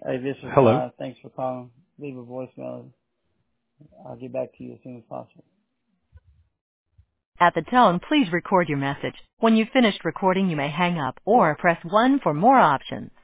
Hey, this is Hello. Ryan. Thanks for calling. Leave a voicemail. I'll get back to you as soon as possible. At the tone, please record your message. When you've finished recording, you may hang up or press 1 for more options.